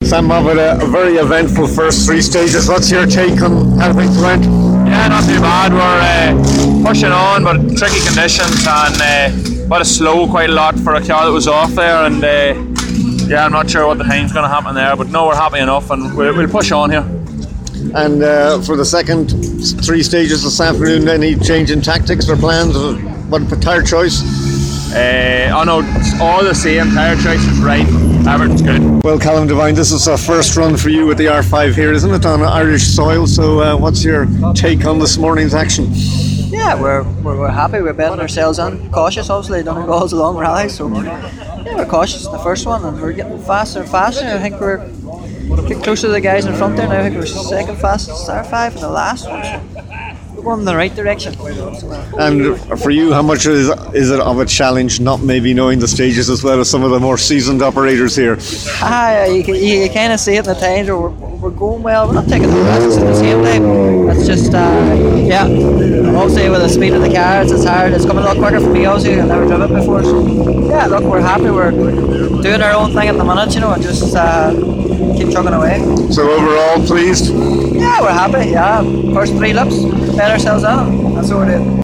Sam Bobbitt, a very eventful first three stages. What's your take on how things went? Yeah, not too bad. We're pushing on, but tricky conditions and but slow quite a lot for a car that was off there. And yeah, I'm not sure what the time's going to happen there, but no, we're happy enough, and we'll push on here. And for the second three stages this afternoon, any change in tactics or plans? What tyre choice? Oh no, it's all the same. Tyre choice is right. Everything's good. Well, Callum Devine, this is a first run for you with the R5 here, isn't it, on Irish soil? So what's your take on this morning's action? Yeah, we're happy. We're betting ourselves on. Cautious, obviously. Done it goals a long rally, so yeah, we're cautious in the first one, and we're getting faster and faster. I think we're getting closer to the guys in front there now. I think we're second fastest R5 in the last one. So we're going in the right direction. And for you, how much is it of a challenge not maybe knowing the stages as well as some of the more seasoned operators here? You kind of see it in the times where we're going well. We're not taking the risks at the same time. That's just yeah. Obviously with the speed of the cars, it's hard. It's coming a lot quicker for me. Obviously, I've never driven it before. So yeah, look, we're happy. We're doing our own thing at the minute, and just keep chugging away. So overall, pleased? Yeah, we're happy. Yeah, first three laps, bet ourselves on. That's what we're doing.